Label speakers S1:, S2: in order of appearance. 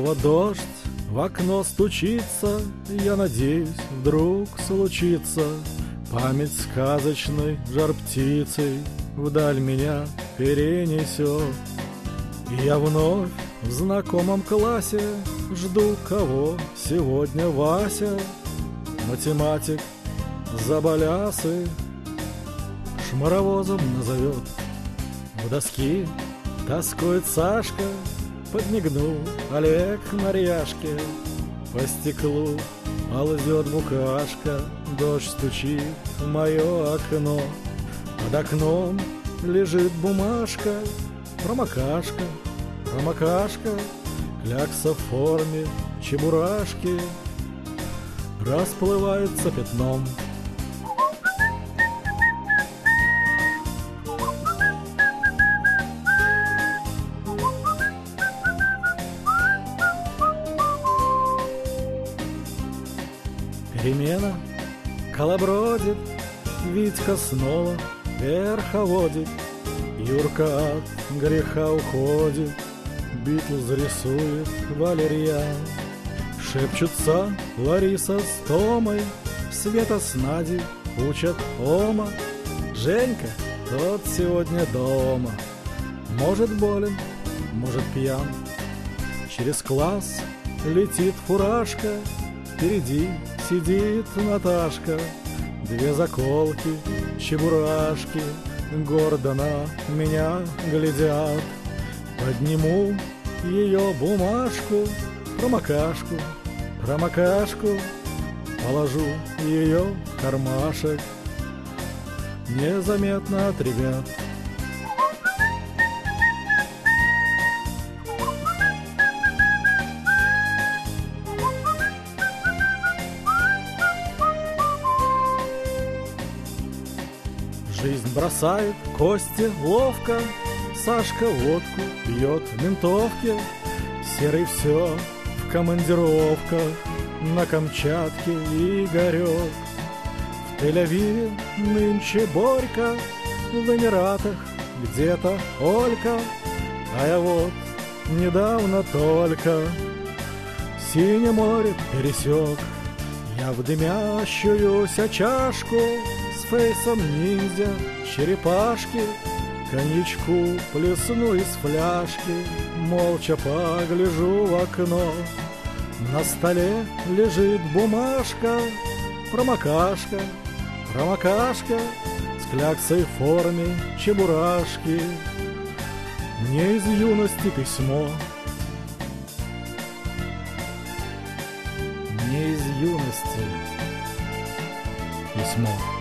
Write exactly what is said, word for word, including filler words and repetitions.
S1: Снова дождь в окно стучится, я надеюсь, вдруг случится. Память сказочной жар-птицей вдаль меня перенесет. И я вновь в знакомом классе жду, кого сегодня Вася, математик заболясы, шмаровозом назовет. В доски тоскует Сашка, подмигнул Олег Марьяшке. По стеклу ползет букашка, дождь стучит в мое окно. Под окном лежит бумажка, промокашка, промокашка, клякса в форме чебурашки расплывается пятном. Перемена колобродит, Витька снова верховодит, Юрка от греха уходит, Битлз рисует валерьян. Шепчутся Лариса с Томой, Света с Надей учат Ома. Женька, тот сегодня дома, может болен, может пьян. Через класс летит фуражка, впереди сидит Наташка. Две заколки, чебурашки гордо на меня глядят. Подниму ее бумажку, промокашку, промокашку, положу ее в кармашек незаметно от ребят. Жизнь бросает кости ловко, Сашка водку пьет в ментовке. Серый все в командировках, на Камчатке Игорек. В Тель-Авиве нынче Борька, в Эмиратах где-то Олька. А я вот недавно только Синее море пересек. Я в дымящуюся чашку с фейсом ниндзя черепашки коньячку плесну из фляжки, молча погляжу в окно. На столе лежит бумажка, промокашка, промокашка с кляксой в форме чебурашки. Мне из юности письмо, мне из юности письмо.